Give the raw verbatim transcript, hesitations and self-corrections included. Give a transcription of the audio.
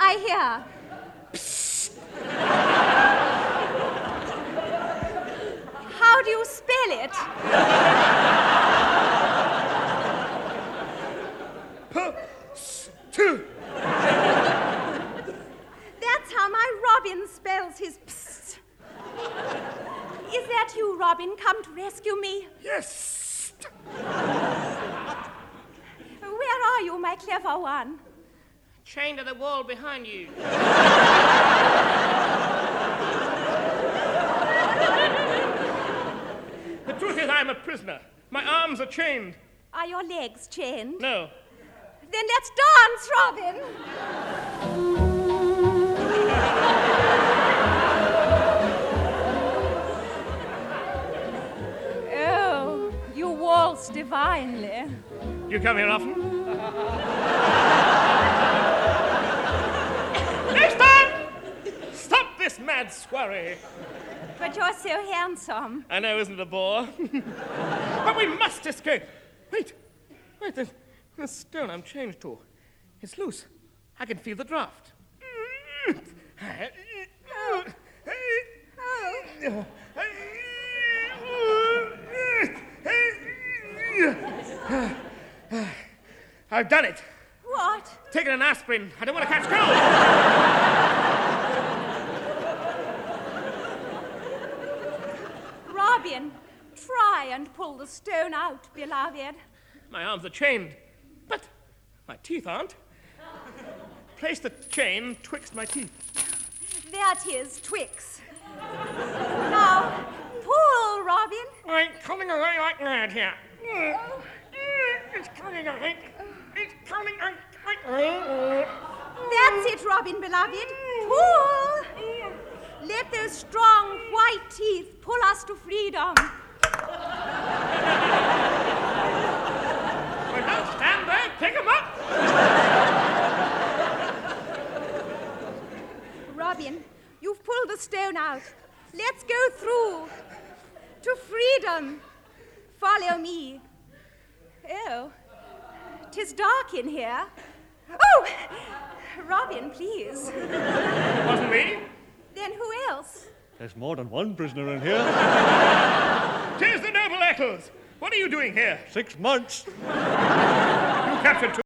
Try here. How do you spell it? Two. That's how my Robin spells his psst. Is that you, Robin, come to rescue me? Yes. Where are you, my clever one? Chained to the wall behind you. The truth is I'm a prisoner. My arms are chained. Are your legs chained? No. Then let's dance, Robin. Oh, you waltz divinely. You come here often? Next time! Stop this mad squarry. But you're so handsome. I know, isn't it a bore? But we must escape. Wait, wait, there's, there's stone I'm chained to. It's loose. I can feel the draft. I've done it. What? Taken an aspirin. I don't want to catch cold. Robin, try and pull the stone out, beloved. My arms are chained, but my teeth aren't. Place the chain twixt my teeth. There it is, Twix. Now, pull, Robin. I'm coming away like mad here. It's coming away. It's coming away. That's it, Robin, beloved. Pull. Let those strong white teeth pull us to freedom. Well, don't stand there. Pick 'em up. Robin, you've pulled the stone out. Let's go through to freedom. Follow me. Oh, 'tis dark in here. Oh, Robin, please. Wasn't me. Then who else? There's more than one prisoner in here. Tis the noble Eccles. What are you doing here? Six months. You captured two.